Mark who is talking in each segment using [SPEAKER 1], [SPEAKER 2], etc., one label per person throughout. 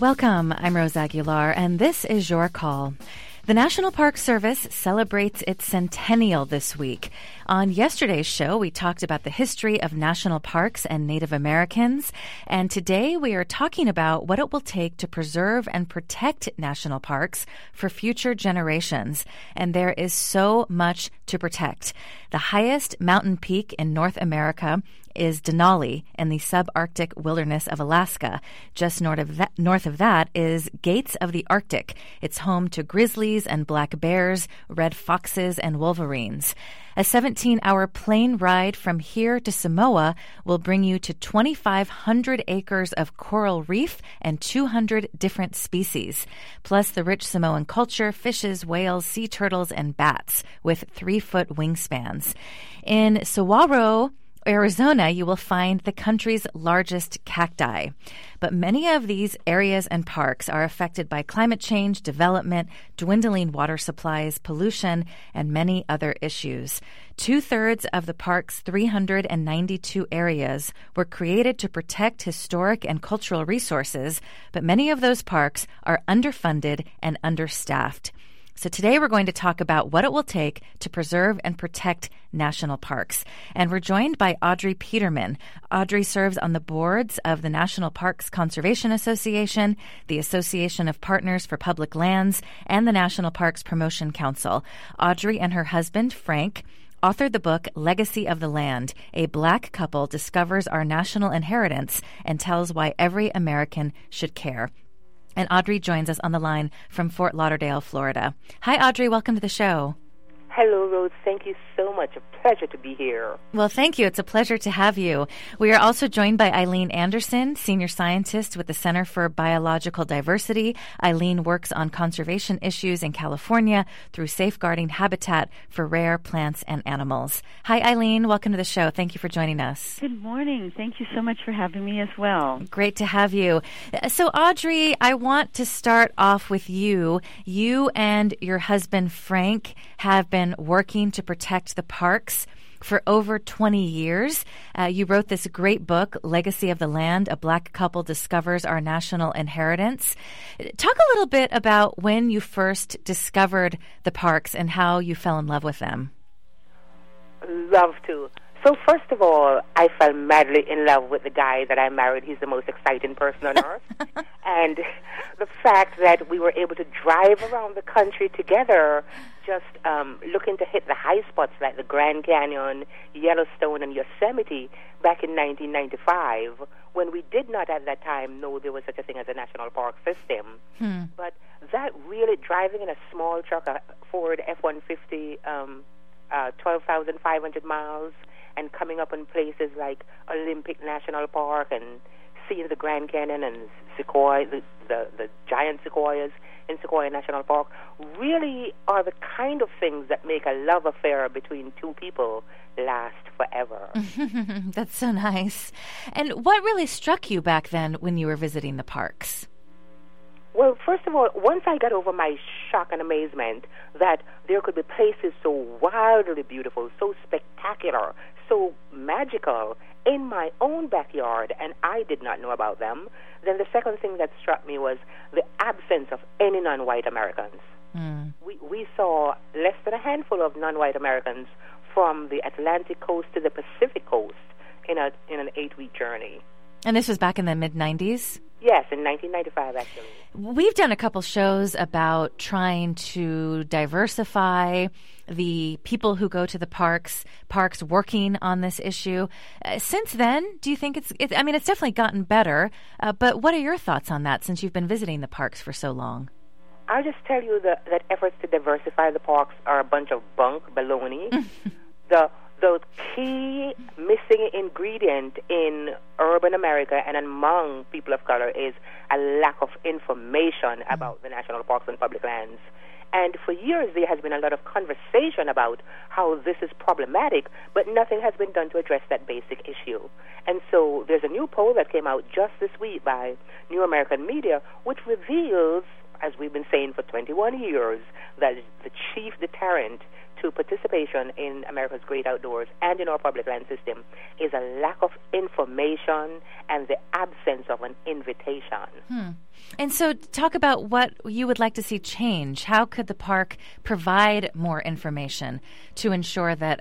[SPEAKER 1] Welcome. I'm Rose Aguilar, and this is Your Call. The National Park Service celebrates its centennial this week. On yesterday's show, we talked about the history of national parks and Native Americans, and today we are talking about what it will take to preserve and protect national parks for future generations. And there is so much to protect. The highest mountain peak in North America is Denali in the subarctic wilderness of Alaska. Just north of that is Gates of the Arctic. It's home to grizzlies and black bears, red foxes, and wolverines. A 17-hour plane ride from here to Samoa will bring you to 2,500 acres of coral reef and 200 different species, plus the rich Samoan culture, fishes, whales, sea turtles, and bats with 3-foot wingspans. In Saguaro, Arizona, you will find the country's largest cacti. But many of these areas and parks are affected by climate change, development, dwindling water supplies, pollution, and many other issues. 2/3 of the park's 392 areas were created to protect historic and cultural resources, but many of those parks are underfunded and understaffed. So today we're going to talk about what it will take to preserve and protect national parks. And we're joined by Audrey Peterman. Audrey serves on the boards of the National Parks Conservation Association, the Association of Partners for Public Lands, and the National Parks Promotion Council. Audrey and her husband, Frank, authored the book Legacy of the Land. A Black couple discovers our national inheritance and tells why every American should care. And Audrey joins us on the line from Fort Lauderdale, Florida. Hi, Audrey. Welcome to the show.
[SPEAKER 2] Hello, Rose. Thank you so much. A pleasure to be here.
[SPEAKER 1] Well, thank you. It's a pleasure to have you. We are also joined by Eileen Anderson, senior scientist with the Center for Biological Diversity. Eileen works on conservation issues in California through safeguarding habitat for rare plants and animals. Hi, Eileen. Welcome to the show. Thank you for joining us.
[SPEAKER 3] Good morning. Thank you so much for having me as well.
[SPEAKER 1] Great to have you. So, Audrey, I want to start off with you. You and your husband, Frank, have been working to protect the parks for over 20 years. You wrote this great book, Legacy of the Land, A Black Couple Discovers Our National Inheritance. Talk a little bit about when you first discovered the parks and how you fell in love with them.
[SPEAKER 2] Love to. So first of all, I fell madly in love with the guy that I married. He's the most exciting person on earth. And the fact that we were able to drive around the country together, just looking to hit the high spots like the Grand Canyon, Yellowstone, and Yosemite back in 1995, when we did not at that time know there was such a thing as a national park system. But that really, driving in a small truck, a Ford F-150, 12,500 miles, and coming up in places like Olympic National Park and seeing the Grand Canyon and Sequoia, the giant sequoias in Sequoia National Park, really are the kind of things that make a love affair between two people last forever.
[SPEAKER 1] That's so nice. And what really struck you back then when you were visiting the parks?
[SPEAKER 2] Well, first of all, once I got over my shock and amazement that there could be places so wildly beautiful, so spectacular, so magical in my own backyard, and I did not know about them, then the second thing that struck me was the absence of any non-white Americans. We saw less than a handful of non-white Americans from the Atlantic coast to the Pacific coast in an 8-week journey.
[SPEAKER 1] And this was back in the mid-90s?
[SPEAKER 2] Yes, in 1995, actually.
[SPEAKER 1] We've done a couple shows about trying to diversify the people who go to the parks working on this issue. Since then, do you think it's definitely gotten better, but what are your thoughts on that since you've been visiting the parks for so long?
[SPEAKER 2] I'll just tell you that efforts to diversify the parks are a bunch of bunk, baloney. The key missing ingredient in urban America and among people of color is a lack of information about the national parks and public lands. And for years there has been a lot of conversation about how this is problematic, but nothing has been done to address that basic issue. And so there's a new poll that came out just this week by New American Media, which reveals as we've been saying for 21 years, that the chief deterrent to participation in America's great outdoors and in our public land system is a lack of information and the absence of an invitation.
[SPEAKER 1] And so talk about what you would like to see change. How could the park provide more information to ensure that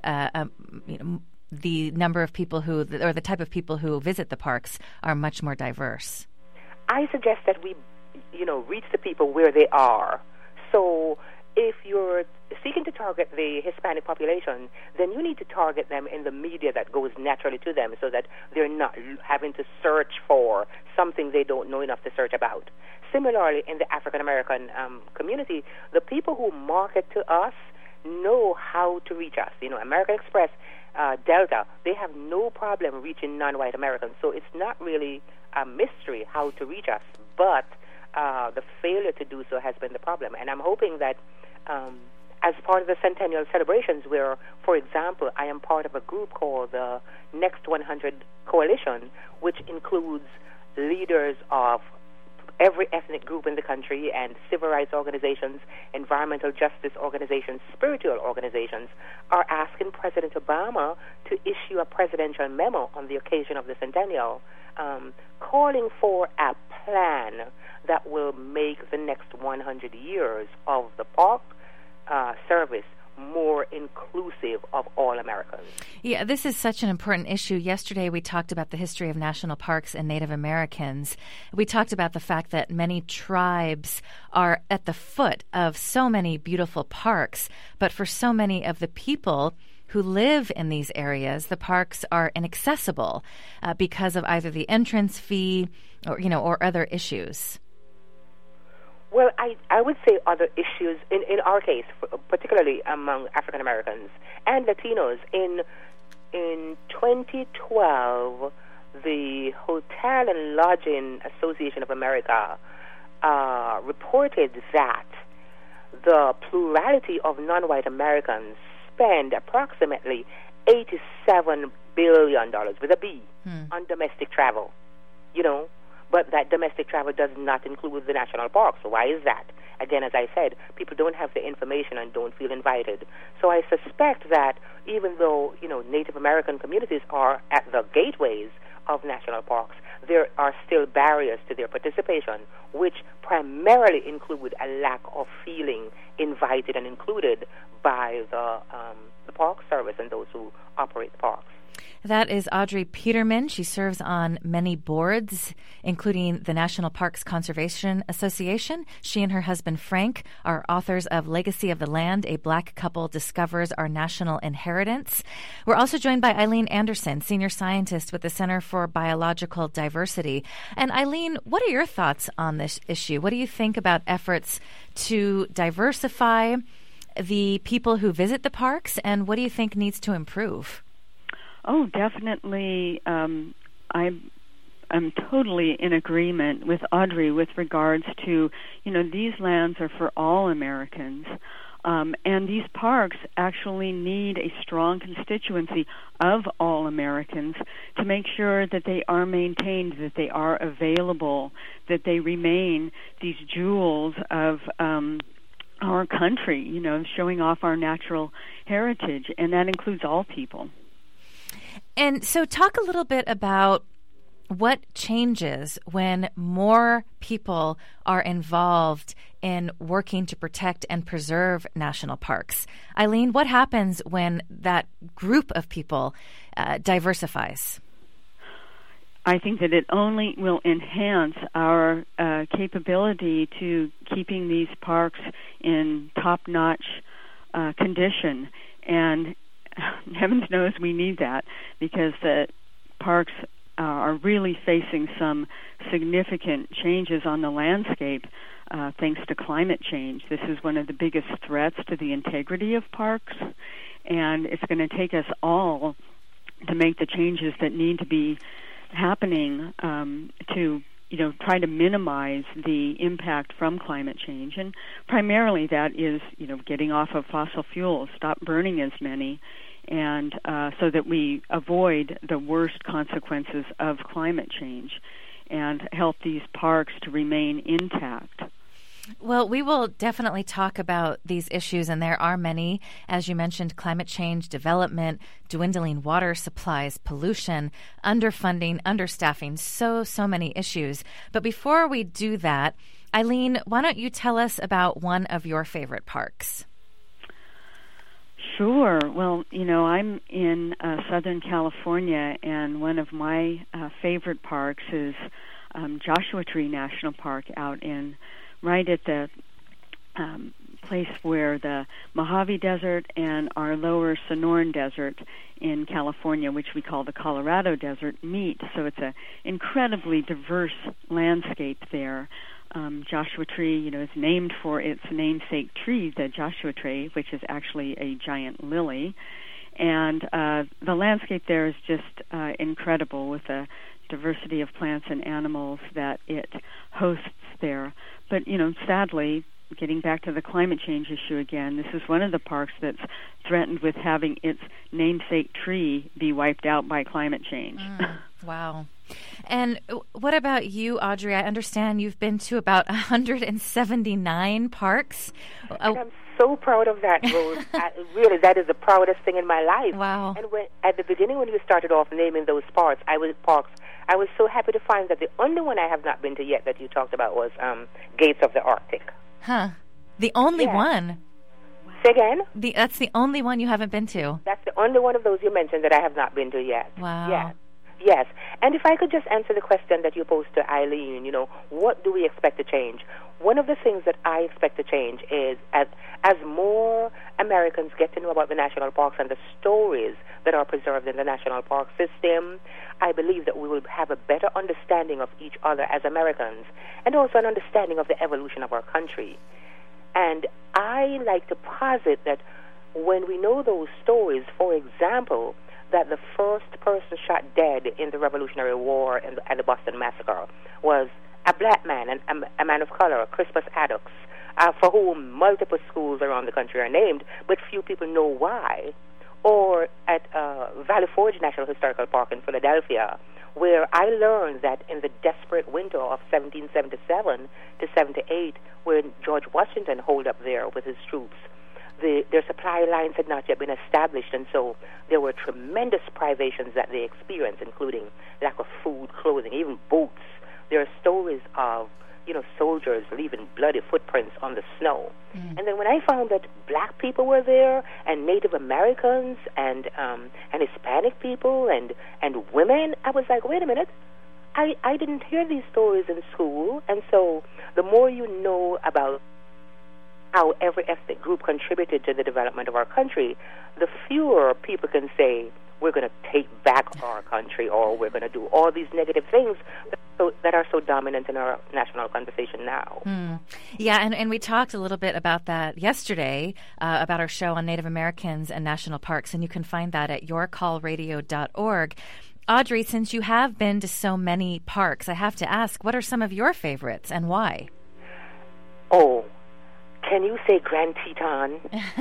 [SPEAKER 1] the number of people or the type of people who visit the parks are much more diverse?
[SPEAKER 2] I suggest that we, reach the people where they are. So if you're seeking to target the Hispanic population, then you need to target them in the media that goes naturally to them so that they're not having to search for something they don't know enough to search about. Similarly, in the African American community, the people who market to us know how to reach us. American Express, Delta, they have no problem reaching non-white Americans. So it's not really a mystery how to reach us, but the failure to do so has been the problem. And I'm hoping that as part of the Centennial celebrations, where, for example, I am part of a group called the Next 100 Coalition, which includes leaders of every ethnic group in the country and civil rights organizations, environmental justice organizations, spiritual organizations, are asking President Obama to issue a presidential memo on the occasion of the Centennial, calling for a plan that will make the next 100 years of the park service more inclusive of all Americans.
[SPEAKER 1] Yeah, this is such an important issue. Yesterday we talked about the history of national parks and Native Americans. We talked about the fact that many tribes are at the foot of so many beautiful parks, but for so many of the people who live in these areas, the parks are inaccessible because of either the entrance fee or other issues.
[SPEAKER 2] Well, I would say other issues, in our case, particularly among African Americans and Latinos. In 2012, the Hotel and Lodging Association of America reported that the plurality of non-white Americans spend approximately $87 billion, with a B, on domestic travel, But that domestic travel does not include the national parks. So why is that? Again, as I said, people don't have the information and don't feel invited. So I suspect that even though, Native American communities are at the gateways of national parks, there are still barriers to their participation, which primarily include a lack of feeling invited and included by the Park Service and those who operate the parks.
[SPEAKER 1] That is Audrey Peterman. She serves on many boards, including the National Parks Conservation Association. She and her husband, Frank, are authors of Legacy of the Land, A Black Couple Discovers Our National Inheritance. We're also joined by Eileen Anderson, senior scientist with the Center for Biological Diversity. And Eileen, what are your thoughts on this issue? What do you think about efforts to diversify the people who visit the parks, and what do you think needs to improve?
[SPEAKER 3] Oh, definitely. I'm totally in agreement with Audrey with regards to, these lands are for all Americans. And these parks actually need a strong constituency of all Americans to make sure that they are maintained, that they are available, that they remain these jewels of our country, showing off our natural heritage. And that includes all people.
[SPEAKER 1] And so talk a little bit about what changes when more people are involved in working to protect and preserve national parks. Eileen, what happens when that group of people diversifies?
[SPEAKER 3] I think that it only will enhance our capability to keeping these parks in top-notch condition. And heavens knows we need that, because the parks are really facing some significant changes on the landscape thanks to climate change. This is one of the biggest threats to the integrity of parks, and it's going to take us all to make the changes that need to be happening to try to minimize the impact from climate change. And primarily that is, getting off of fossil fuels, stop burning as many, and so that we avoid the worst consequences of climate change and help these parks to remain intact.
[SPEAKER 1] Well, we will definitely talk about these issues, and there are many. As you mentioned, climate change, development, dwindling water supplies, pollution, underfunding, understaffing, so many issues. But before we do that, Eileen, why don't you tell us about one of your favorite parks?
[SPEAKER 3] Sure. Well, I'm in Southern California, and one of my favorite parks is Joshua Tree National Park right at the place where the Mojave Desert and our lower Sonoran Desert in California, which we call the Colorado Desert, meet. So it's an incredibly diverse landscape there. Joshua Tree, is named for its namesake tree, the Joshua tree, which is actually a giant lily. And the landscape there is just incredible with the diversity of plants and animals that it hosts there. But, sadly, getting back to the climate change issue again, this is one of the parks that's threatened with having its namesake tree be wiped out by climate change.
[SPEAKER 1] Wow. And what about you, Audrey? I understand you've been to about 179 parks.
[SPEAKER 2] And I'm so proud of that, Rose. Really, that is the proudest thing in my life.
[SPEAKER 1] Wow.
[SPEAKER 2] And at the beginning, when you started off naming those parks, I was so happy to find that the only one I have not been to yet that you talked about was Gates of the Arctic.
[SPEAKER 1] Huh. The only one?
[SPEAKER 2] Say again?
[SPEAKER 1] That's the only one you haven't been to?
[SPEAKER 2] That's the only one of those you mentioned that I have not been to yet.
[SPEAKER 1] Wow.
[SPEAKER 2] Yes. And if I could just answer the question that you posed to Eileen, what do we expect to change? One of the things that I expect to change is as more Americans get to know about the national parks and the stories that are preserved in the national park system, I believe that we will have a better understanding of each other as Americans and also an understanding of the evolution of our country. And I like to posit that when we know those stories, for example, that the first person shot dead in the Revolutionary War and the Boston Massacre was a black man, a man of color, Crispus Attucks, for whom multiple schools around the country are named, but few people know why. Or at Valley Forge National Historical Park in Philadelphia, where I learned that in the desperate winter of 1777 to 78, when George Washington holed up there with his troops, their supply lines had not yet been established, and so there were tremendous privations that they experienced, including lack of food, clothing, even boots. There are stories of, soldiers leaving bloody footprints on the snow. And then when I found that black people were there, and Native Americans, and Hispanic people, and women, I was like, wait a minute, I didn't hear these stories in school. And so the more you know about how every ethnic group contributed to the development of our country, the fewer people can say, we're going to take back our country, or we're going to do all these negative things that are so dominant in our national conversation now.
[SPEAKER 1] Yeah, and we talked a little bit about that yesterday, about our show on Native Americans and national parks, and you can find that at yourcallradio.org. Audrey, since you have been to so many parks, I have to ask, what are some of your favorites and why?
[SPEAKER 2] Oh, can you say Grand Teton?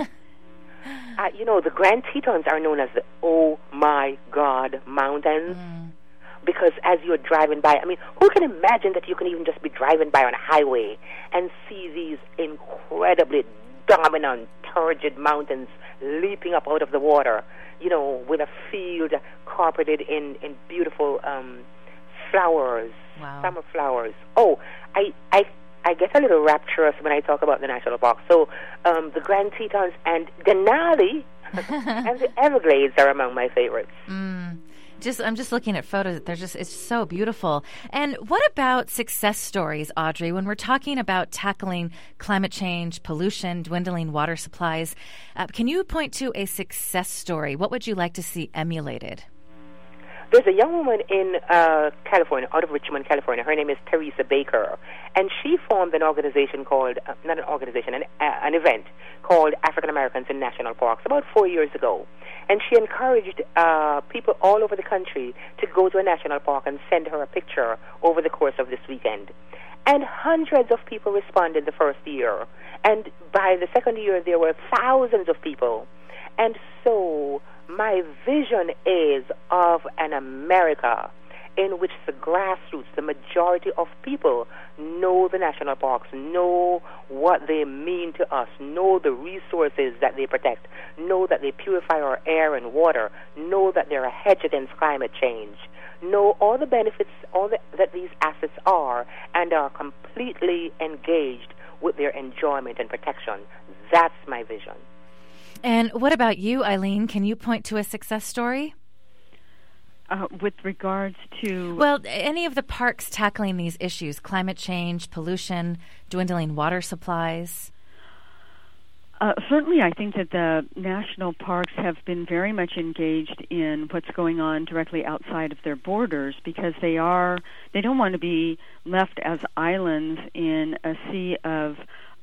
[SPEAKER 2] The Grand Tetons are known as the Oh My God Mountains, because as you're driving by, who can imagine that you can even just be driving by on a highway and see these incredibly dominant, turgid mountains leaping up out of the water, with a field carpeted in beautiful flowers, summer flowers. Oh, I get a little rapturous when I talk about the national park. So the Grand Tetons and Denali and the Everglades are among my favorites.
[SPEAKER 1] I'm just looking at photos. It's so beautiful. And what about success stories, Audrey? When we're talking about tackling climate change, pollution, dwindling water supplies, can you point to a success story? What would you like to see emulated?
[SPEAKER 2] There's a young woman in California, out of Richmond, California. Her name is Teresa Baker, and she formed an organization called, not an organization, an event called African Americans in National Parks about 4 years ago. And she encouraged people all over the country to go to a national park and send her a picture over the course of this weekend. And hundreds of people responded the first year. And by the second year, there were thousands of people. And so my vision is of an America in which the grassroots, the majority of people, know the national parks, know what they mean to us, know the resources that they protect, know that they purify our air and water, know that they're a hedge against climate change, know all the benefits that these assets are, and are completely engaged with their enjoyment and protection. That's my vision.
[SPEAKER 1] And what about you, Eileen? Can you point to a success story?
[SPEAKER 3] With regards to...
[SPEAKER 1] Well, any of the parks tackling these issues, climate change, pollution, dwindling water supplies?
[SPEAKER 3] Certainly, I think that the national parks have been very much engaged in what's going on directly outside of their borders, because they don't want to be left as islands in a sea of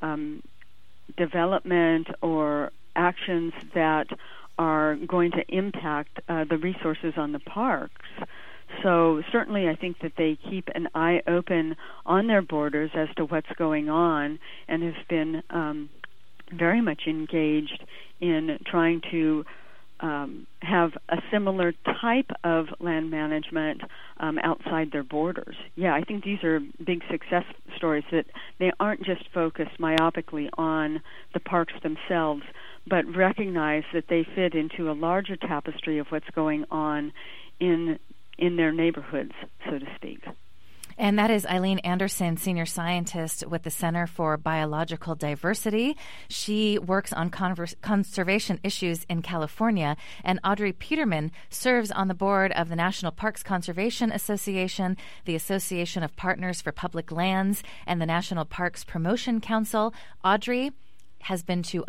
[SPEAKER 3] development or actions that are going to impact the resources on the parks. So certainly I think that they keep an eye open on their borders as to what's going on, and have been very much engaged in trying to have a similar type of land management outside their borders. Yeah, I think these are big success stories, that they aren't just focused myopically on the parks themselves, but recognize that they fit into a larger tapestry of what's going on in their neighborhoods, so to speak.
[SPEAKER 1] And that is Eileen Anderson, senior scientist with the Center for Biological Diversity. She works on conservation issues in California. And Audrey Peterman serves on the board of the National Parks Conservation Association, the Association of Partners for Public Lands, and the National Parks Promotion Council. Audrey has been to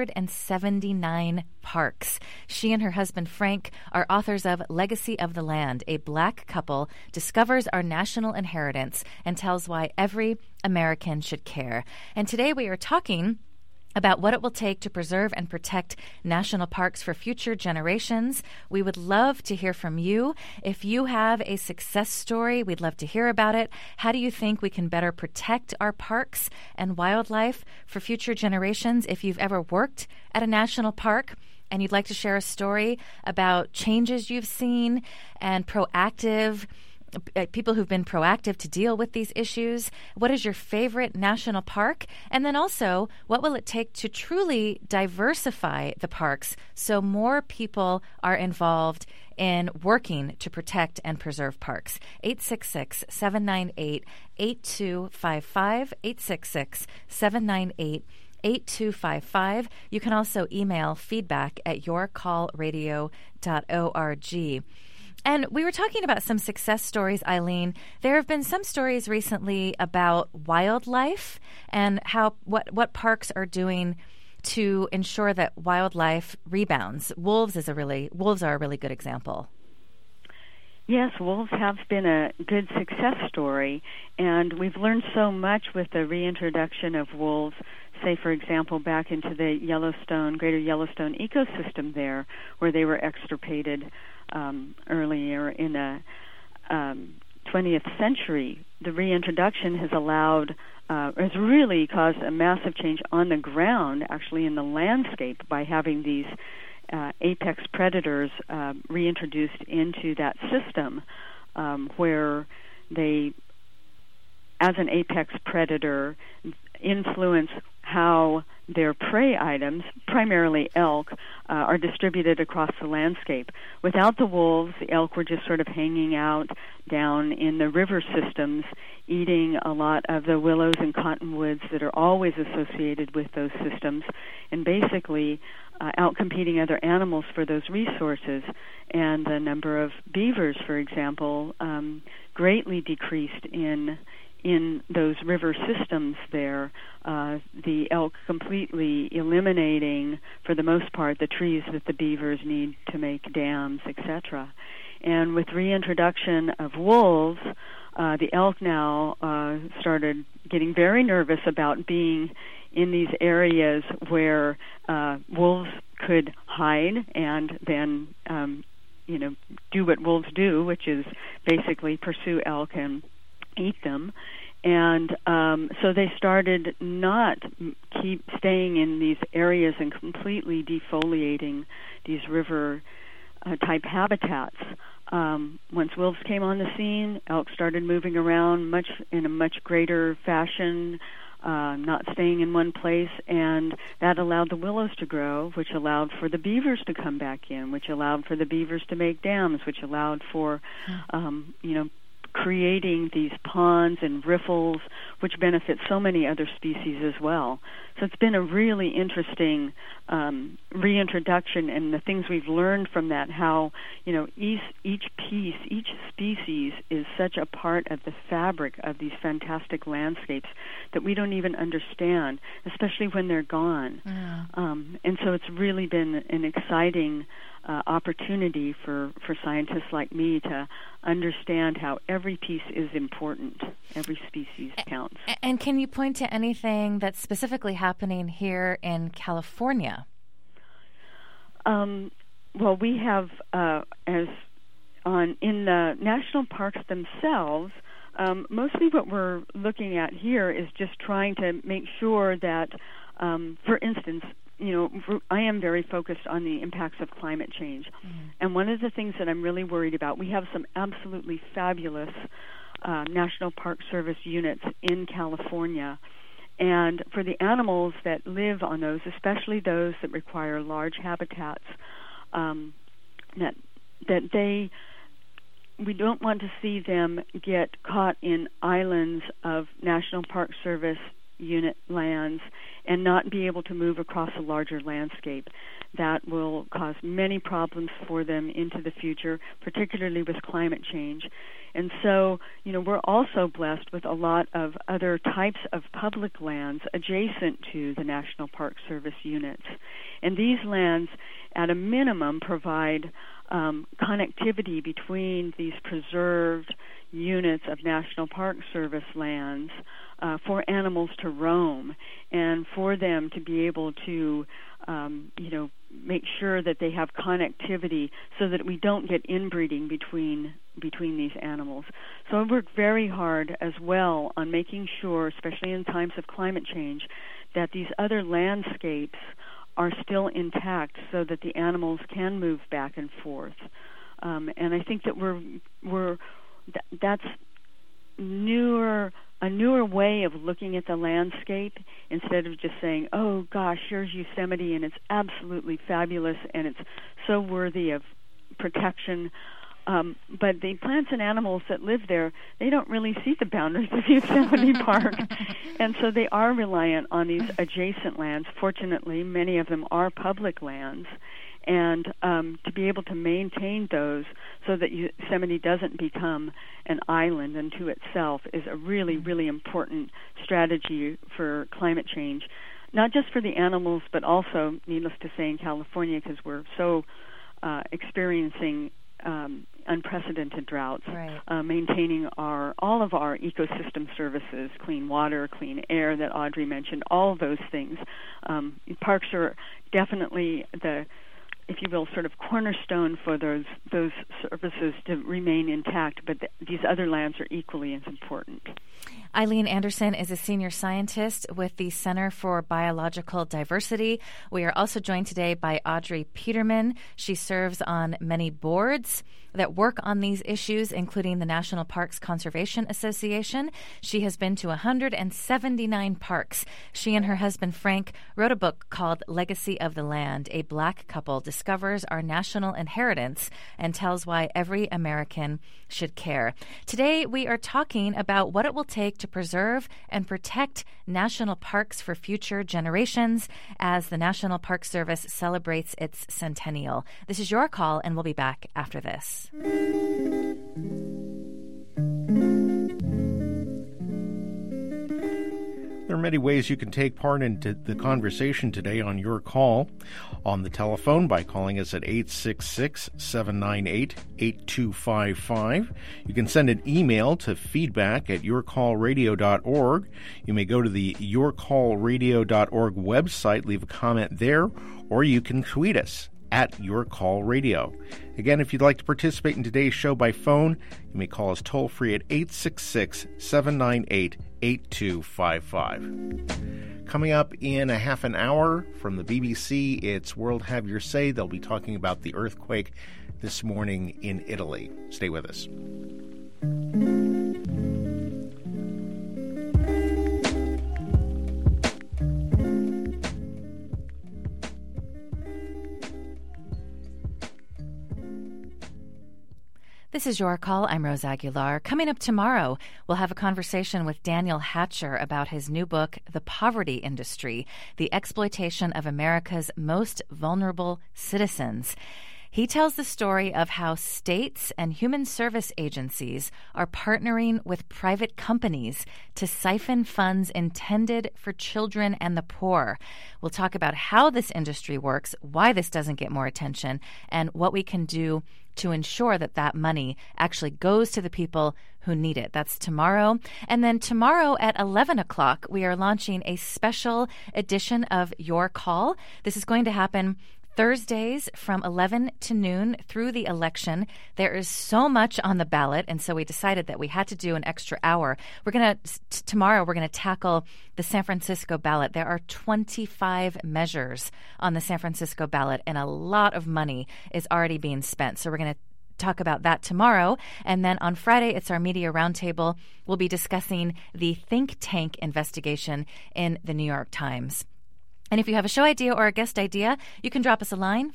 [SPEAKER 1] 179 parks. She and her husband Frank are authors of Legacy of the Land. A black couple discovers our national inheritance and tells why every American should care. And today we are talking about what it will take to preserve and protect national parks for future generations. We would love to hear from you. If you have a success story, we'd love to hear about it. How do you think we can better protect our parks and wildlife for future generations? If you've ever worked at a national park and you'd like to share a story about changes you've seen and proactive people who've been proactive to deal with these issues. What is your favorite national park? And then also, what will it take to truly diversify the parks so more people are involved in working to protect and preserve parks? 866-798-8255, 866-798-8255. You can also email feedback@yourcallradio.org. And we were talking about some success stories, Eileen. There have been some stories recently about wildlife and what parks are doing to ensure that wildlife rebounds. Wolves are a really good example.
[SPEAKER 3] Yes, wolves have been a good success story, and we've learned so much with the reintroduction of wolves, say, for example, back into the Greater Yellowstone ecosystem there, where they were extirpated earlier in the 20th century. The reintroduction has has really caused a massive change on the ground, actually in the landscape, by having these apex predators reintroduced into that system, where they, as an apex predator, influence how their prey items, primarily elk, are distributed across the landscape. Without the wolves, the elk were just sort of hanging out down in the river systems, eating a lot of the willows and cottonwoods that are always associated with those systems, and basically outcompeting other animals for those resources. And the number of beavers, for example, greatly decreased in those river systems there, the elk completely eliminating, for the most part, the trees that the beavers need to make dams, etc. And with reintroduction of wolves, the elk now started getting very nervous about being in these areas where wolves could hide and then do what wolves do, which is basically pursue elk and eat them. And so they started not keep staying in these areas and completely defoliating these river type habitats. Once wolves came on the scene, elk started moving around in a much greater fashion, not staying in one place, and that allowed the willows to grow, which allowed for the beavers to come back in, which allowed for the beavers to make dams, which allowed for, creating these ponds and riffles, which benefit so many other species as well. So it's been a really interesting reintroduction, and the things we've learned from that, how, each species is such a part of the fabric of these fantastic landscapes that we don't even understand, especially when they're gone. Yeah. And so it's really been an exciting opportunity for scientists like me to understand how every piece is important. Every species counts.
[SPEAKER 1] And can you point to anything that's specifically happening here in California?
[SPEAKER 3] Well, we have, in the national parks themselves, mostly what we're looking at here is just trying to make sure that, for instance, I am very focused on the impacts of climate change. Mm-hmm. And one of the things that I'm really worried about, we have some absolutely fabulous National Park Service units in California. And for the animals that live on those, especially those that require large habitats, we don't want to see them get caught in islands of National Park Service unit lands and not be able to move across a larger landscape. That will cause many problems for them into the future, particularly with climate change. And so, we're also blessed with a lot of other types of public lands adjacent to the National Park Service units. And these lands, at a minimum, provide connectivity between these preserved units of National Park Service lands for animals to roam and for them to be able to, make sure that they have connectivity so that we don't get inbreeding between these animals. So I work very hard as well on making sure, especially in times of climate change, that these other landscapes are still intact so that the animals can move back and forth. And I think that that's a newer way of looking at the landscape instead of just saying, oh gosh, here's Yosemite and it's absolutely fabulous and it's so worthy of protection. But the plants and animals that live there, they don't really see the boundaries of Yosemite Park. And so they are reliant on these adjacent lands. Fortunately, many of them are public lands. And to be able to maintain those so that Yosemite doesn't become an island unto itself is a really, really important strategy for climate change, not just for the animals, but also, needless to say, in California, because we're so experiencing unprecedented droughts, right. Maintaining all of our ecosystem services, clean water, clean air that Audrey mentioned, all of those things. Parks are definitely the, if you will, sort of cornerstone for those services to remain intact, but these other lands are equally as important.
[SPEAKER 1] Eileen Anderson is a senior scientist with the Center for Biological Diversity. We are also joined today by Audrey Peterman. She serves on many boards that work on these issues, including the National Parks Conservation Association. She has been to 179 parks. She and her husband, Frank, wrote a book called Legacy of the Land. A Black couple discovers our national inheritance and tells why every American should care. Today, we are talking about what it will take to preserve and protect national parks for future generations as the National Park Service celebrates its centennial. This is Your Call, and we'll be back after this.
[SPEAKER 4] There are many ways you can take part in the conversation today on Your Call. On the telephone by calling us at 866-798-8255. You can send an email to feedback@yourcallradio.org. You may go to the yourcallradio.org website, leave a comment there, or you can tweet us at Your Call Radio. Again, if you'd like to participate in today's show by phone, you may call us toll-free at 866-798-8255. Coming up in a half an hour from the BBC, it's World Have Your Say. They'll be talking about the earthquake this morning in Italy. Stay with us.
[SPEAKER 1] This is Your Call. I'm Rose Aguilar. Coming up tomorrow, we'll have a conversation with Daniel Hatcher about his new book, The Poverty Industry, the Exploitation of America's Most Vulnerable Citizens. He tells the story of how states and human service agencies are partnering with private companies to siphon funds intended for children and the poor. We'll talk about how this industry works, why this doesn't get more attention, and what we can do to ensure that that money actually goes to the people who need it. That's tomorrow. And then tomorrow at 11 o'clock, we are launching a special edition of Your Call. This is going to happen Thursdays from 11 to noon through the election. There is so much on the ballot, and so we decided that we had to do an extra hour. Tomorrow we're going to tackle the San Francisco ballot. There are 25 measures on the San Francisco ballot, and a lot of money is already being spent. So we're going to talk about that tomorrow. And then on Friday, it's our media roundtable. We'll be discussing the think tank investigation in the New York Times. And if you have a show idea or a guest idea, you can drop us a line,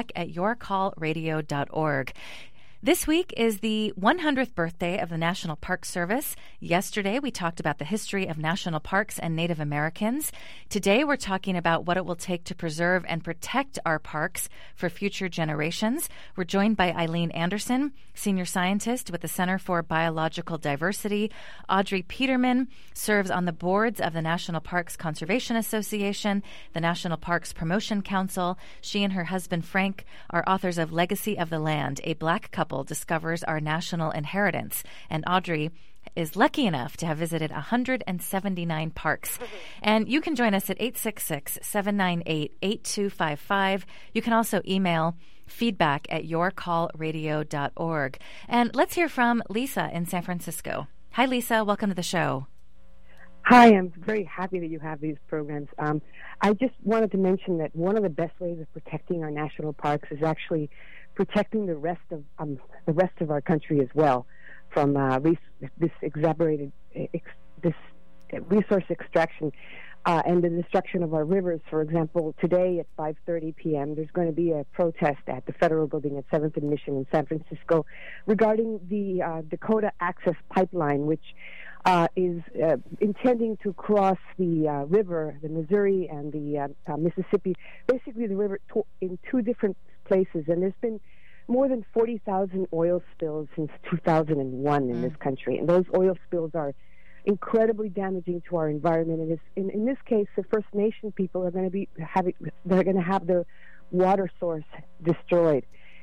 [SPEAKER 1] feedback@yourcallradio.org. This week is the 100th birthday of the National Park Service. Yesterday, we talked about the history of national parks and Native Americans. Today, we're talking about what it will take to preserve and protect our parks for future generations. We're joined by Eileen Anderson, senior scientist with the Center for Biological Diversity. Audrey Peterman serves on the boards of the National Parks Conservation Association, the National Parks Promotion Council. She and her husband, Frank, are authors of Legacy of the Land, a Black couple discovers our national inheritance. And Audrey is lucky enough to have visited 179 parks. And you can join us at 866-798-8255. You can also email feedback@yourcallradio.org. And let's hear from Lisa in San Francisco. Hi, Lisa. Welcome to the show.
[SPEAKER 5] Hi, I'm very happy that you have these programs. I just wanted to mention that one of the best ways of protecting our national parks is actually protecting the rest of our country as well from this resource extraction and the destruction of our rivers. For example, today at 5:30 p.m. there's going to be a protest at the Federal Building at 7th and Mission in San Francisco regarding the Dakota Access Pipeline, which is intending to cross the river, the Missouri and the Mississippi, basically the river in two different places. And there's been more than 40,000 oil spills since 2001 in this country. And those oil spills are incredibly damaging to our environment. And in this case, the First Nation people are going to have their water source destroyed.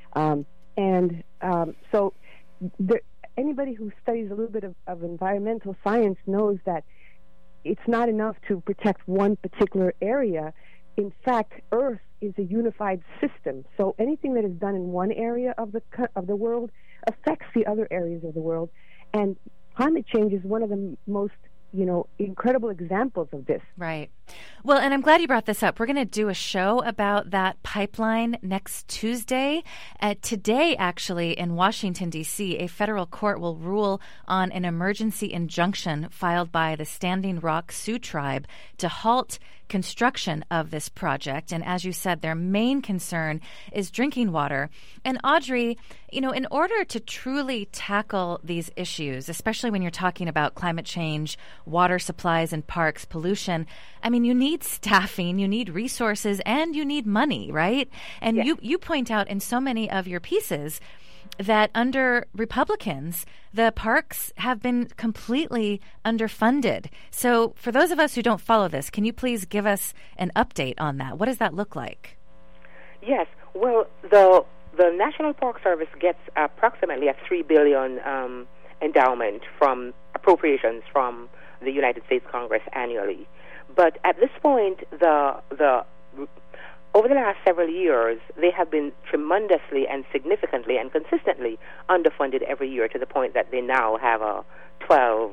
[SPEAKER 5] So anybody who studies a little bit of environmental science knows that it's not enough to protect one particular area. In fact, Earth is a unified system. So anything that is done in one area of the world affects the other areas of the world. And climate change is one of the most incredible examples of this.
[SPEAKER 1] Right. Well, and I'm glad you brought this up. We're going to do a show about that pipeline next Tuesday. Today, actually, in Washington, D.C., a federal court will rule on an emergency injunction filed by the Standing Rock Sioux Tribe to halt construction of this project. And as you said, their main concern is drinking water. And Audrey, in order to truly tackle these issues, especially when you're talking about climate change, water supplies and parks, pollution, you need staffing, you need resources, and you need money, right? And
[SPEAKER 2] yes.
[SPEAKER 1] you point out in so many of your pieces that under Republicans, the parks have been completely underfunded. So for those of us who don't follow this, can you please give us an update on that? What does that look like?
[SPEAKER 2] Yes. Well, the National Park Service gets approximately a $3 billion endowment from appropriations from the United States Congress annually. But at this point, the over the last several years, they have been tremendously and significantly and consistently underfunded every year to the point that they now have a $12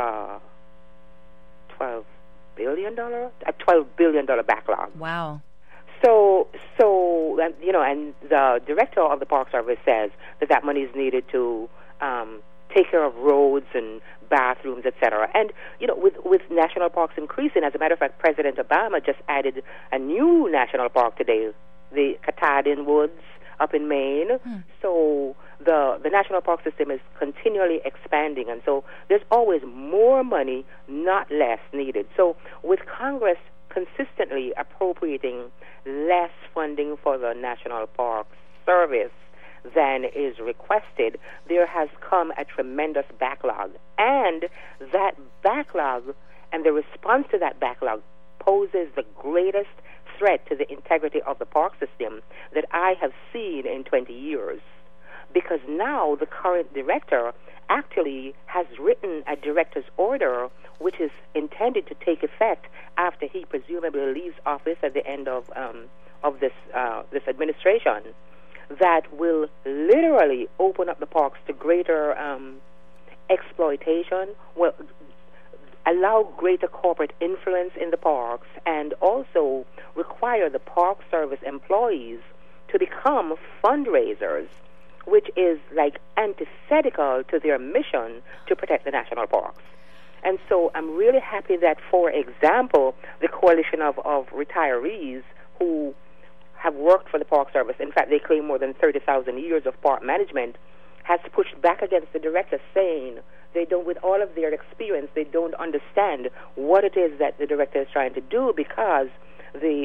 [SPEAKER 2] billion backlog.
[SPEAKER 1] Wow.
[SPEAKER 2] So and the director of the Park Service says that money is needed to take care of roads and bathrooms, etc. And with national parks increasing, as a matter of fact, President Obama just added a new national park today, the Katahdin Woods up in Maine. So the national park system is continually expanding, and so there's always more money, not less, needed. So with Congress consistently appropriating less funding for the National Park Service than is requested, there has come a tremendous backlog. And that backlog and the response to that backlog poses the greatest threat to the integrity of the park system that I have seen in 20 years. Because now the current director actually has written a director's order which is intended to take effect after he presumably leaves office at the end of this administration, that will literally open up the parks to greater exploitation, allow greater corporate influence in the parks, and also require the Park Service employees to become fundraisers, which is like antithetical to their mission to protect the national parks. And so I'm really happy that, for example, the coalition of retirees who have worked for the Park Service, in fact, they claim more than 30,000 years of park management, has pushed back against the director, saying they don't, with all of their experience, they don't understand what it is that the director is trying to do, because his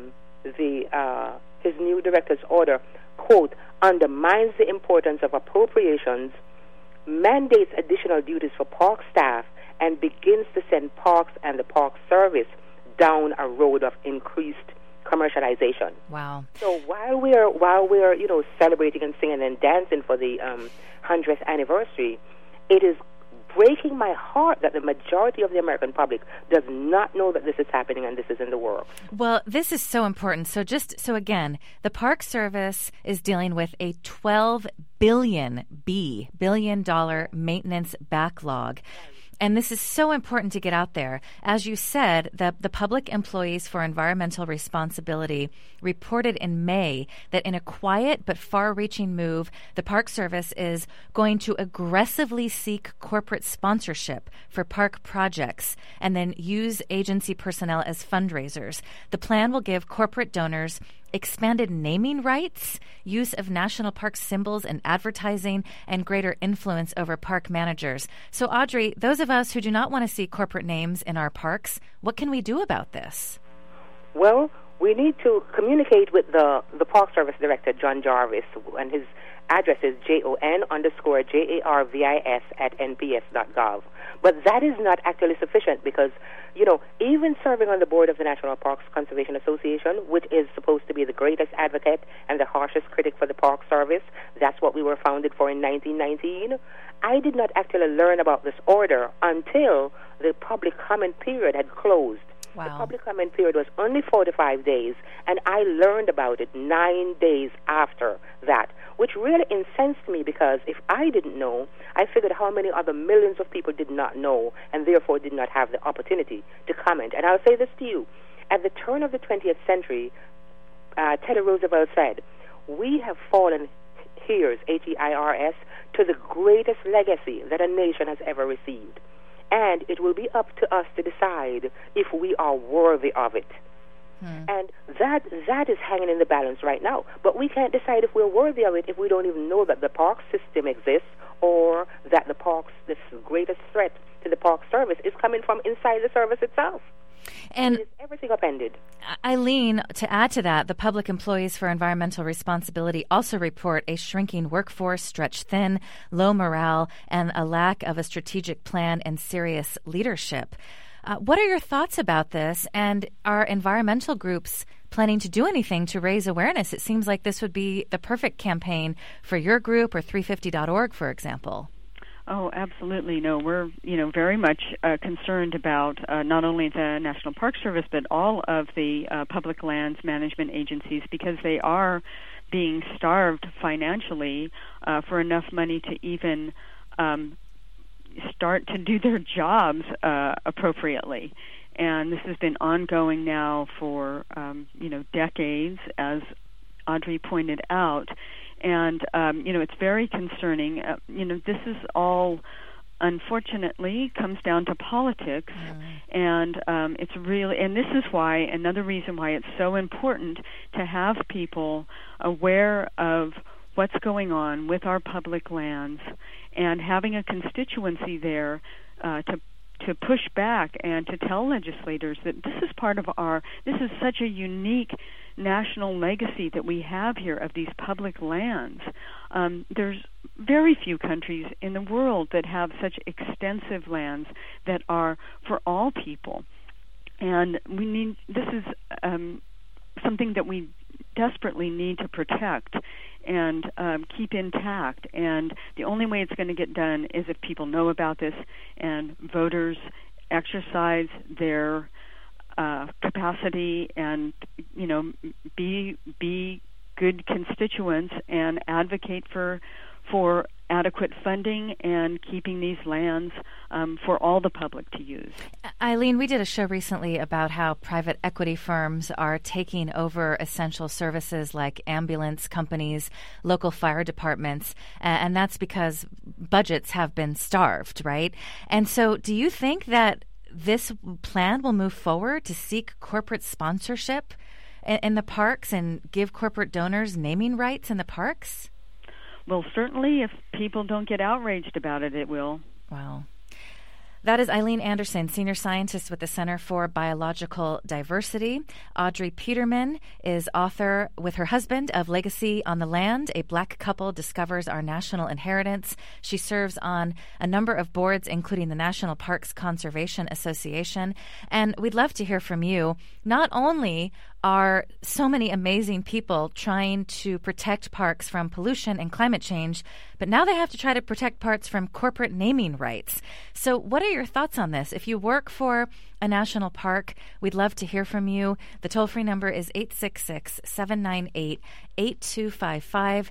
[SPEAKER 2] new director's order, quote, undermines the importance of appropriations, mandates additional duties for park staff, and begins to send parks and the Park Service down a road of increased commercialization.
[SPEAKER 1] Wow.
[SPEAKER 2] So while we're celebrating and singing and dancing for the 100th anniversary, it is breaking my heart that the majority of the American public does not know that this is happening and this is in the works.
[SPEAKER 1] Well, this is so important. So again, the Park Service is dealing with a $12 billion maintenance backlog. And this is so important to get out there. As you said, the Public Employees for Environmental Responsibility reported in May that in a quiet but far-reaching move, the Park Service is going to aggressively seek corporate sponsorship for park projects and then use agency personnel as fundraisers. The plan will give corporate donors expanded naming rights, use of national park symbols and advertising, and greater influence over park managers. So, Audrey, those of us who do not want to see corporate names in our parks, what can we do about this?
[SPEAKER 2] Well, we need to communicate with the Park Service Director, John Jarvis, and his address is JON_JARVIS@nps.gov. But that is not actually sufficient because, even serving on the board of the National Parks Conservation Association, which is supposed to be the greatest advocate and the harshest critic for the Park Service, that's what we were founded for in 1919, I did not actually learn about this order until the public comment period had closed.
[SPEAKER 1] Wow.
[SPEAKER 2] The public comment period was only 4 to 5 days, and I learned about it 9 days after that, which really incensed me because if I didn't know, I figured how many other millions of people did not know and therefore did not have the opportunity to comment. And I'll say this to you. At the turn of the 20th century, Teddy Roosevelt said, "We have fallen heirs, HEIRS, to the greatest legacy that a nation has ever received. And it will be up to us to decide if we are worthy of it." And that is hanging in the balance right now. But we can't decide if we're worthy of it if we don't even know that the park system exists or that this greatest threat to the Park Service is coming from inside the service itself.
[SPEAKER 1] And
[SPEAKER 2] it is everything upended.
[SPEAKER 1] Eileen, to add to that, the Public Employees for Environmental Responsibility also report a shrinking workforce, stretched thin, low morale, and a lack of a strategic plan and serious leadership. What are your thoughts about this? And are environmental groups planning to do anything to raise awareness? It seems like this would be the perfect campaign for your group or 350.org, for example.
[SPEAKER 3] Oh, absolutely. No, we're, very much concerned about not only the National Park Service, but all of the public lands management agencies, because they are being starved financially for enough money to even start to do their jobs appropriately. And this has been ongoing now for, decades, as Audrey pointed out. And, it's very concerning. This is all, unfortunately, comes down to politics. And it's really, and this is why, another reason why it's so important to have people aware of what's going on with our public lands and having a constituency there to push back and to tell legislators that this is such a unique national legacy that we have here of these public lands. There's very few countries in the world that have such extensive lands that are for all people. And this is something that we desperately need to protect and keep intact. And the only way it's going to get done is if people know about this and voters exercise their capacity and, be good constituents and advocate for adequate funding and keeping these lands for all the public to use.
[SPEAKER 1] Eileen, we did a show recently about how private equity firms are taking over essential services like ambulance companies, local fire departments, and that's because budgets have been starved, right? And so do you think that this plan will move forward to seek corporate sponsorship in the parks and give corporate donors naming rights in the parks?
[SPEAKER 3] Well, certainly if people don't get outraged about it, it will.
[SPEAKER 1] Wow. That is Eileen Anderson, senior scientist with the Center for Biological Diversity. Audrey Peterman is author with her husband of Legacy on the Land, A Black Couple Discovers Our National Inheritance. She serves on a number of boards, including the National Parks Conservation Association. And we'd love to hear from you. Not only are so many amazing people trying to protect parks from pollution and climate change, but now they have to try to protect parks from corporate naming rights. So what are your thoughts on this? If you work for a national park, we'd love to hear from you. The toll-free number is 866-798-8255,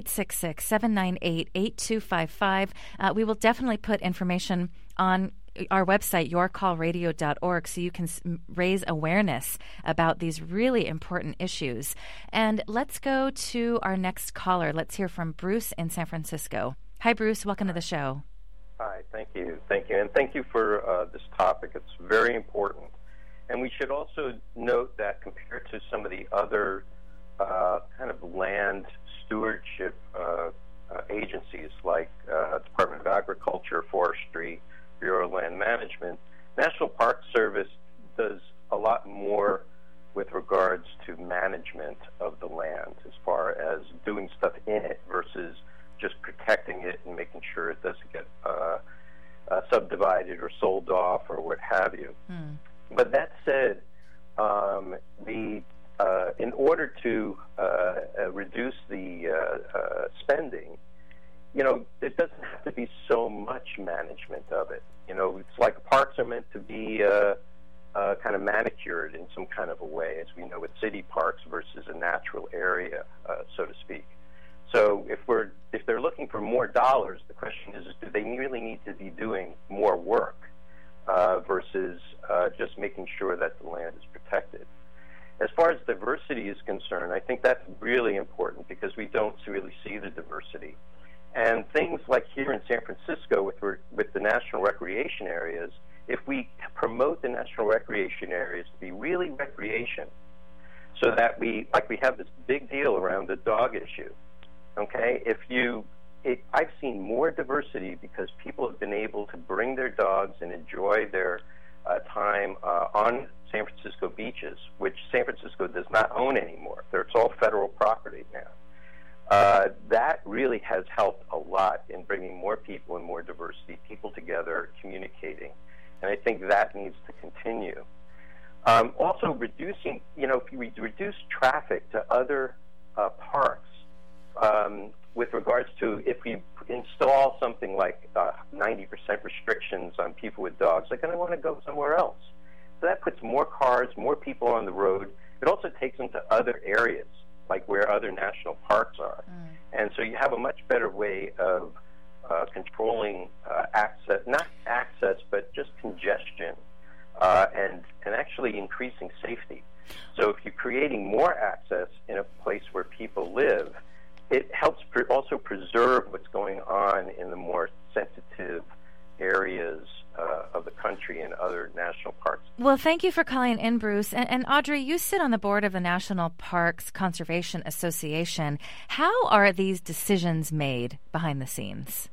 [SPEAKER 1] 866-798-8255. We will definitely put information on our website, yourcallradio.org, so you can raise awareness about these really important issues. And let's go to our next caller. Let's hear from Bruce in San Francisco. Hi, Bruce. Welcome to the show.
[SPEAKER 6] Hi, thank you. And thank you for this topic. It's very important. And we should also note that compared to some of the other kind of land stewardship agencies like Department of Agriculture, Forestry, Bureau of Land Management, National Park Service does a lot more with regards to management of the land as far as doing stuff in it versus just protecting it and making sure it doesn't get subdivided or sold off or what have you. But that said, in order to reduce the spending, it doesn't have to be so much management of it. It's like parks are meant to be kind of manicured in some kind of a way, as we know with city parks versus a natural area, so to speak. So if they're looking for more dollars, the question is do they really need to be doing more work versus just making sure that the land is protected? As far as diversity is concerned, I think that's really important because we don't really see the diversity. And things like here in San Francisco with the national recreation areas, if we promote the national recreation areas to be really recreation, so that we have this big deal around the dog issue, okay? I've seen more diversity because people have been able to bring their dogs and enjoy their time on San Francisco beaches, which San Francisco does not own anymore. It's all federal property now. That really has helped a lot in bringing more people and more diversity, people together, communicating. And I think that needs to continue. Also reducing, if we reduce traffic to other parks, with regards to if we install something like 90% restrictions on people with dogs, they're going to want to go somewhere else. So that puts more cars, more people on the road. It also takes them to other areas, like where other national parks are. And so you have a much better way of controlling access, not access, but just congestion, and actually increasing safety. So if you're creating more access in a place where people live, it helps also preserve what's going on in the more sensitive areas of the country and other national parks.
[SPEAKER 1] Well, thank you for calling in, Bruce. And Audrey, you sit on the board of the National Parks Conservation Association. How are these decisions made behind the scenes?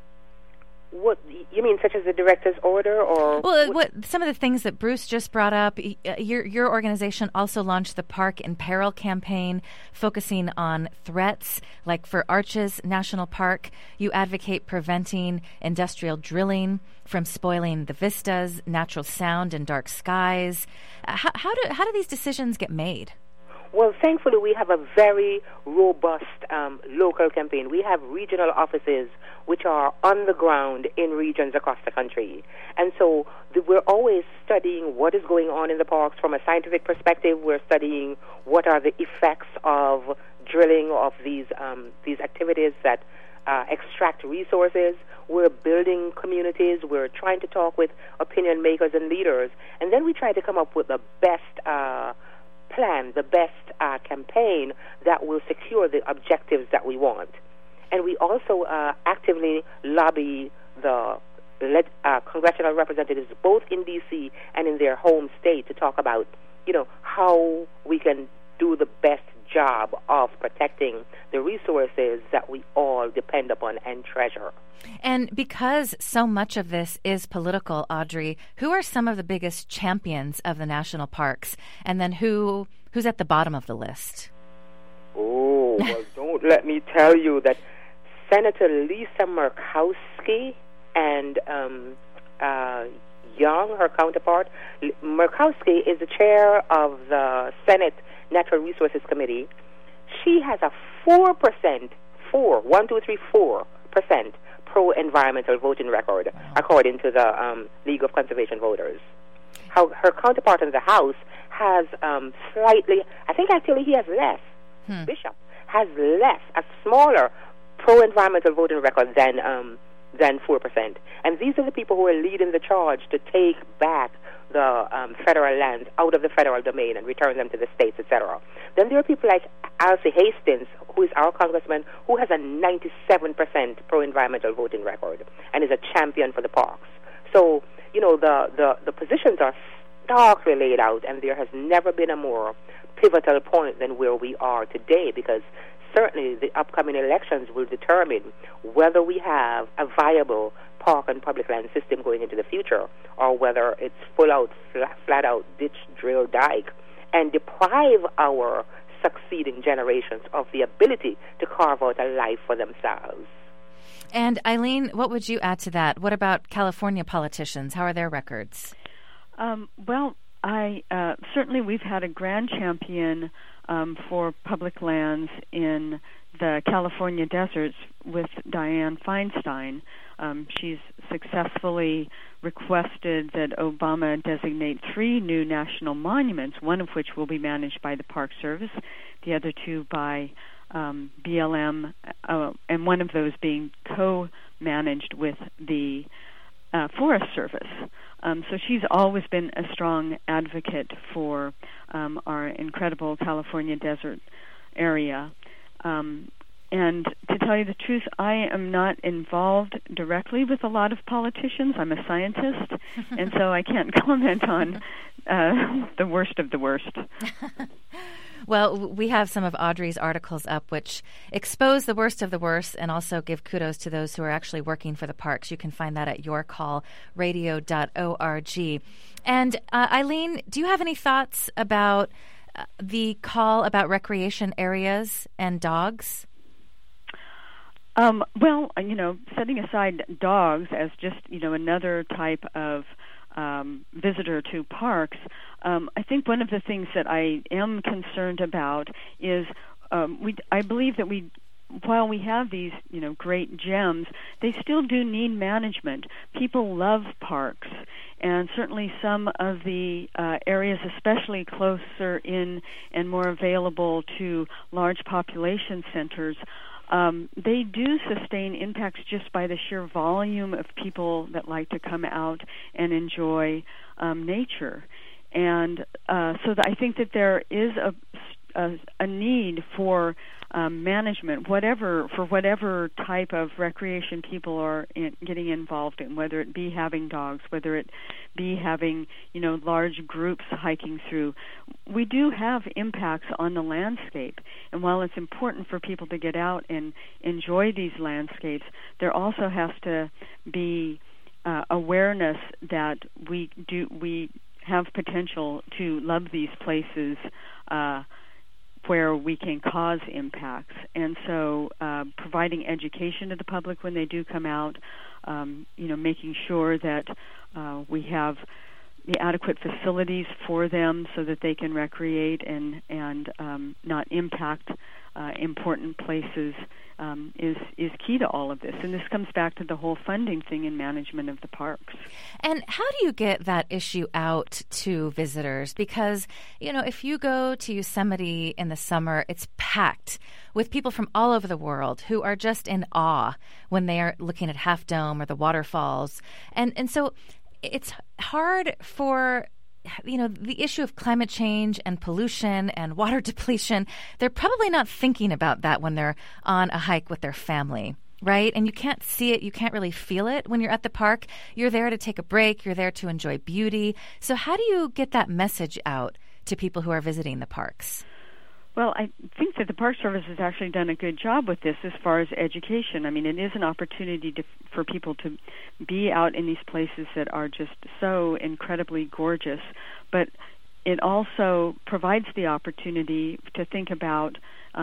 [SPEAKER 2] What you mean, such as the director's order, or?
[SPEAKER 1] Well, what some of the things that Bruce just brought up. Your organization also launched the Park in Peril campaign, focusing on threats, like for Arches National Park. You advocate preventing industrial drilling from spoiling the vistas, natural sound, and dark skies. How do these decisions get made?
[SPEAKER 2] Well, thankfully, we have a very robust local campaign. We have regional offices which are on the ground in regions across the country. And so we're always studying what is going on in the parks from a scientific perspective. We're studying what are the effects of drilling of these activities that extract resources. We're building communities. We're trying to talk with opinion makers and leaders. And then we try to come up with the best plan, the best campaign that will secure the objectives that we want. And we also actively lobby the congressional representatives both in D.C. and in their home state to talk about, how we can do the best job of protecting the resources that we all depend upon and treasure.
[SPEAKER 1] And because so much of this is political, Audrey, who are some of the biggest champions of the national parks? And then who's at the bottom of the list?
[SPEAKER 2] Oh, well, don't let me tell you that Senator Lisa Murkowski and Young, her counterpart. Murkowski is the chair of the Senate Natural Resources Committee. She has a 4% pro-environmental voting record, according to the League of Conservation Voters. Her counterpart in the House has slightly, I think actually he has less. Bishop has less, a smaller pro-environmental voting record than 4%. And these are the people who are leading the charge to take back the federal lands out of the federal domain and return them to the states, etc. Then there are people like Alcee Hastings, who is our congressman, who has a 97% pro-environmental voting record and is a champion for the parks. So, the positions are starkly laid out, and there has never been a more pivotal point than where we are today, because certainly the upcoming elections will determine whether we have a viable park and public land system going into the future, or whether it's flat out ditch, drill, dike, and deprive our succeeding generations of the ability to carve out a life for themselves.
[SPEAKER 1] And Eileen, what would you add to that? What about California politicians? How are their records?
[SPEAKER 3] Certainly we've had a grand champion for public lands in the California deserts with Dianne Feinstein. She's successfully requested that Obama designate 3 new national monuments, one of which will be managed by the Park Service, the other 2 by BLM, and one of those being co-managed with the Forest Service. So she's always been a strong advocate for our incredible California desert area. And to tell you the truth, I am not involved directly with a lot of politicians. I'm a scientist, and so I can't comment on the worst of the worst.
[SPEAKER 1] Well, we have some of Audrey's articles up which expose the worst of the worst and also give kudos to those who are actually working for the parks. You can find that at yourcallradio.org. And Eileen, do you have any thoughts about the call about recreation areas and dogs? Setting aside dogs as just, another type of visitor to parks, I think one of the things that I am concerned about is I believe that we
[SPEAKER 3] while we have these, great gems, they still do need management. People love parks, and certainly some of the areas, especially closer in and more available to large population centers, they do sustain impacts just by the sheer volume of people that like to come out and enjoy nature. And so I think that there is a need for management, whatever type of recreation people are getting involved in, whether it be having dogs, whether it be having large groups hiking through. We do have impacts on the landscape, and while it's important for people to get out and enjoy these landscapes, there also has to be awareness that we have potential to love these places where we can cause impacts. And so providing education to the public when they do come out, making sure that we have the adequate facilities for them so that they can recreate and not impact important places is key to all of this. And this comes back to the whole funding thing and management of the parks.
[SPEAKER 1] And how do you get that issue out to visitors? Because, if you go to Yosemite in the summer, it's packed with people from all over the world who are just in awe when they are looking at Half Dome or the waterfalls. And so it's hard for the issue of climate change and pollution and water depletion. They're probably not thinking about that when they're on a hike with their family, right? And you can't see it, you can't really feel it when you're at the park. You're there to take a break, you're there to enjoy beauty. So how do you get that message out to people who are visiting the parks?
[SPEAKER 3] Well, I think that the Park Service has actually done a good job with this as far as education. I mean, it is an opportunity for people to be out in these places that are just so incredibly gorgeous, but it also provides the opportunity to think about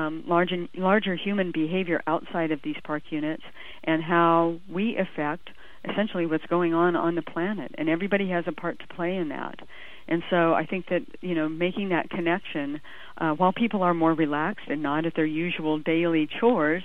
[SPEAKER 3] larger human behavior outside of these park units and how we affect essentially what's going on the planet, and everybody has a part to play in that. And so I think that, making that connection, while people are more relaxed and not at their usual daily chores,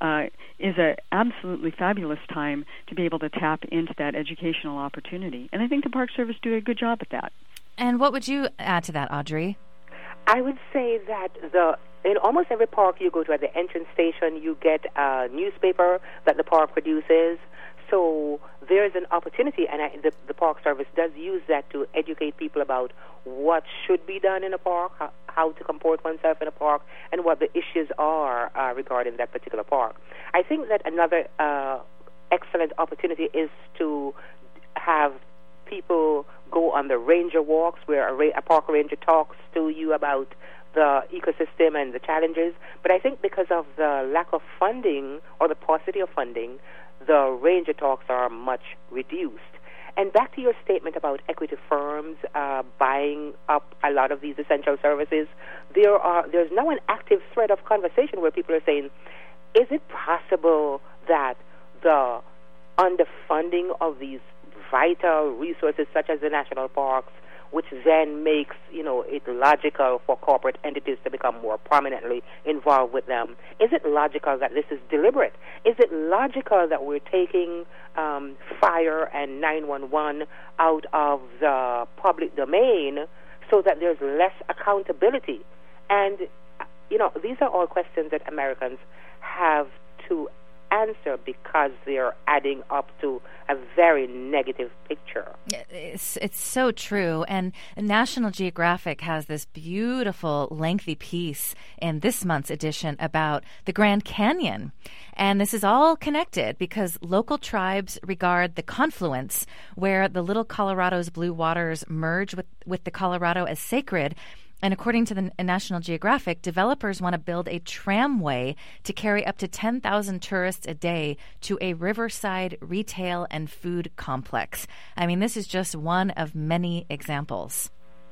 [SPEAKER 3] is an absolutely fabulous time to be able to tap into that educational opportunity. And I think the Park Service do a good job at that.
[SPEAKER 1] And what would you add to that, Audrey?
[SPEAKER 2] I would say that in almost every park you go to, at the entrance station, you get a newspaper that the park produces. So there is an opportunity, and the Park Service does use that to educate people about what should be done in a park, how to comport oneself in a park, and what the issues are regarding that particular park. I think that another excellent opportunity is to have people go on the ranger walks where a park ranger talks to you about the ecosystem and the challenges. But I think because of the lack of funding or the paucity of funding, the ranger talks are much reduced. And back to your statement about equity firms buying up a lot of these essential services, there's now an active thread of conversation where people are saying, is it possible that the underfunding of these vital resources such as the national parks, which then makes it logical for corporate entities to become more prominently involved with them. Is it logical that this is deliberate? Is it logical that we're taking fire and 911 out of the public domain so that there's less accountability? And these are all questions that Americans have to answer because they're adding up to a very negative picture.
[SPEAKER 1] It's so true. And National Geographic has this beautiful, lengthy piece in this month's edition about the Grand Canyon. And this is all connected because local tribes regard the confluence where the Little Colorado's blue waters merge with the Colorado as sacred. And according to the National Geographic, developers want to build a tramway to carry up to 10,000 tourists a day to a riverside retail and food complex. I mean, this is just one of many examples.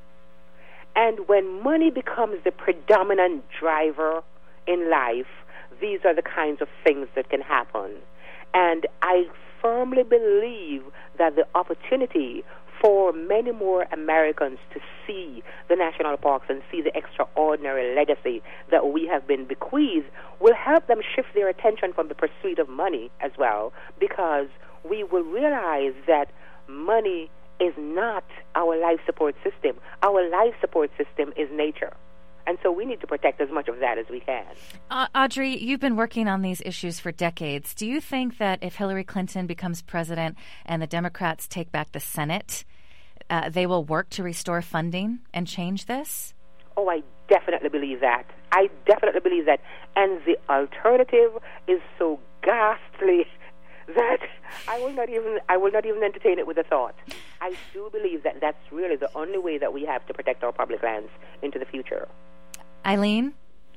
[SPEAKER 2] And when money becomes the predominant driver in life, these are the kinds of things that can happen. And I firmly believe that the opportunity for many more Americans to see the national parks and see the extraordinary legacy that we have been bequeathed will help them shift their attention from the pursuit of money as well, because we will realize that money is not our life support system. Our life support system is nature. And so we need to protect as much of that as we can.
[SPEAKER 1] Audrey, you've been working on these issues for decades. Do you think that if Hillary Clinton becomes president and the Democrats take back the Senate, they will work to restore funding and change this?
[SPEAKER 2] Oh, I definitely believe that. I definitely believe that. And the alternative is so ghastly that I will not even entertain it with a thought. I do believe that that's really the only way that we have to protect our public lands into the future.
[SPEAKER 1] Eileen?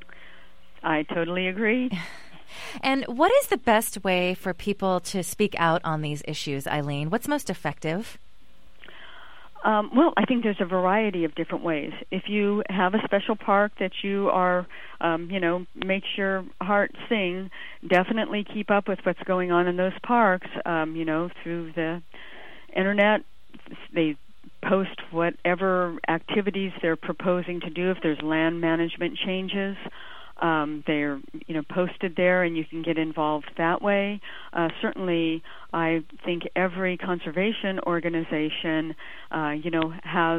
[SPEAKER 3] I totally agree.
[SPEAKER 1] And what is the best way for people to speak out on these issues, Eileen? What's most effective?
[SPEAKER 3] Well, I think there's a variety of different ways. If you have a special park that you are, makes your heart sing, definitely keep up with what's going on in those parks, through the Internet. They post whatever activities they're proposing to do. If there's land management changes, they're posted there, and you can get involved that way. Certainly, I think every conservation organization, has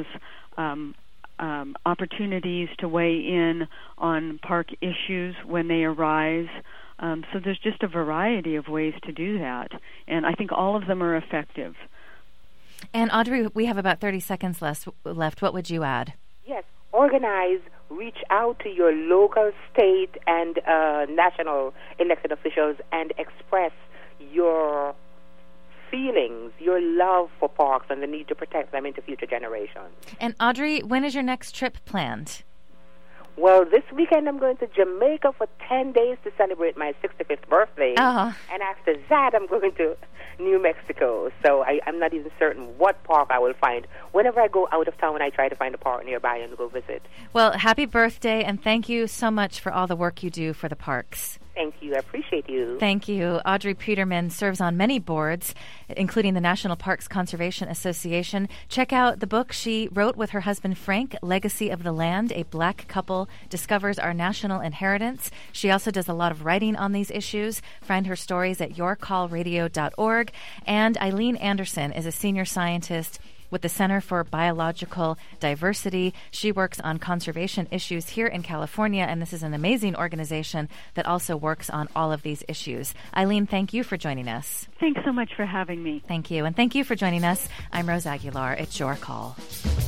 [SPEAKER 3] opportunities to weigh in on park issues when they arise. So there's just a variety of ways to do that, and I think all of them are effective.
[SPEAKER 1] And Audrey, we have about 30 seconds left. What would you add?
[SPEAKER 2] Yes, organize, reach out to your local, state, and national elected officials and express your feelings, your love for parks, and the need to protect them into future generations.
[SPEAKER 1] And Audrey, when is your next trip planned?
[SPEAKER 2] Well, this weekend I'm going to Jamaica for 10 days to celebrate my 65th birthday.
[SPEAKER 1] Uh-huh.
[SPEAKER 2] And after that, I'm going to New Mexico. So I'm not even certain what park I will find. Whenever I go out of town, I try to find a park nearby and go visit.
[SPEAKER 1] Well, happy birthday, and thank you so much for all the work you do for the parks.
[SPEAKER 2] Thank you. I appreciate you.
[SPEAKER 1] Thank you. Audrey Peterman serves on many boards, including the National Parks Conservation Association. Check out the book she wrote with her husband Frank, Legacy of the Land, a Black couple discovers our national inheritance. She also does a lot of writing on these issues. Find her stories at yourcallradio.org. And Eileen Anderson is a senior scientist with the Center for Biological Diversity. She works on conservation issues here in California, and this is an amazing organization that also works on all of these issues. Eileen, thank you for joining us.
[SPEAKER 3] Thanks so much for having me.
[SPEAKER 1] Thank you, and thank you for joining us. I'm Rose Aguilar. It's Your Call.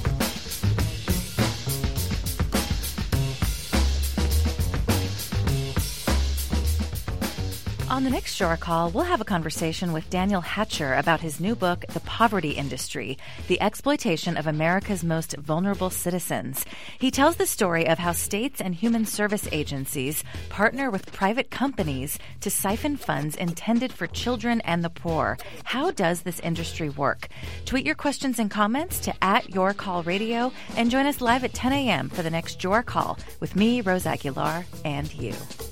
[SPEAKER 1] On the next Your Call, we'll have a conversation with Daniel Hatcher about his new book, The Poverty Industry, The Exploitation of America's Most Vulnerable Citizens. He tells the story of how states and human service agencies partner with private companies to siphon funds intended for children and the poor. How does this industry work? Tweet your questions and comments to @YourCallRadio and join us live at 10 a.m. for the next Your Call with me, Rose Aguilar, and you.